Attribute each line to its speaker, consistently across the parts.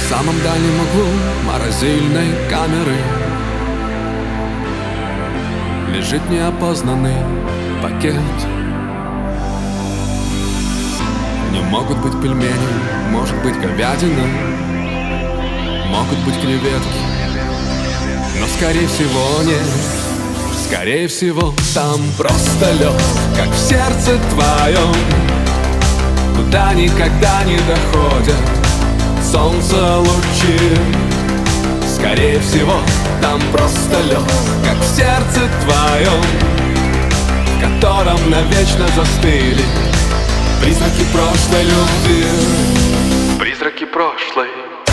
Speaker 1: В самом дальнем углу морозильной камеры лежит неопознанный пакет. Не могут быть пельмени, может быть говядина, могут быть креветки, но скорее всего нет. Скорее всего там просто лед, как в сердце твоем, куда никогда не доходят солнца лучи. Скорее всего там просто лед, как в сердце твоем, в котором навечно застыли призраки прошлой любви. Призраки прошлой.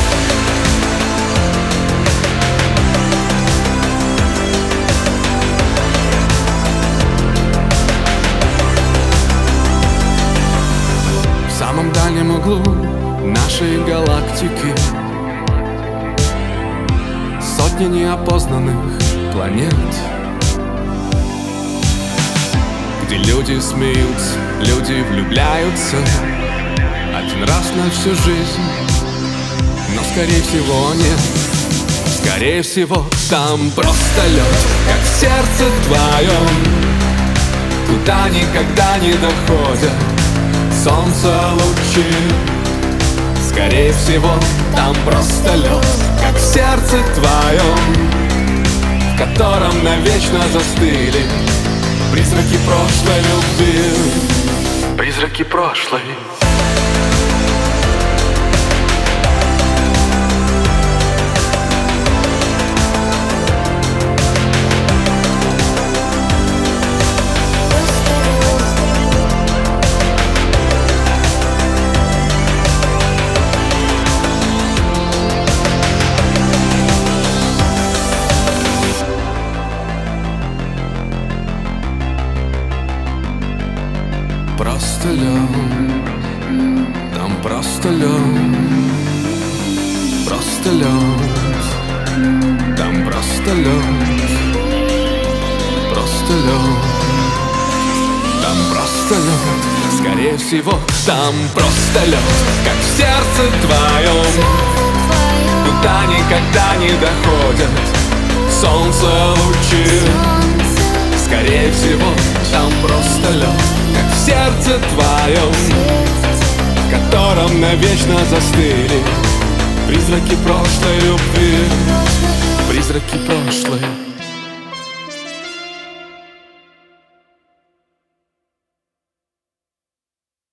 Speaker 1: В самом дальнем углу нашей галактики сотни неопознанных планет, где люди смеются, люди влюбляются один раз на всю жизнь, но скорее всего нет. Скорее всего там просто лед, как в сердце твоем, куда никогда не доходят солнца лучи. Скорее всего там просто лед, как в сердце твоем, в котором навечно застыли призраки прошлой любви. Призраки прошлой. Просто лед, там просто лед, просто лед, там просто лед, просто лед, там просто лед. Скорее всего, там просто лед, как в сердце твоем, куда никогда не доходят солнца лучи. Скорее всего, там просто лед, как в сердце твоем, в котором навечно застыли призраки прошлой любви. Призраки прошлой.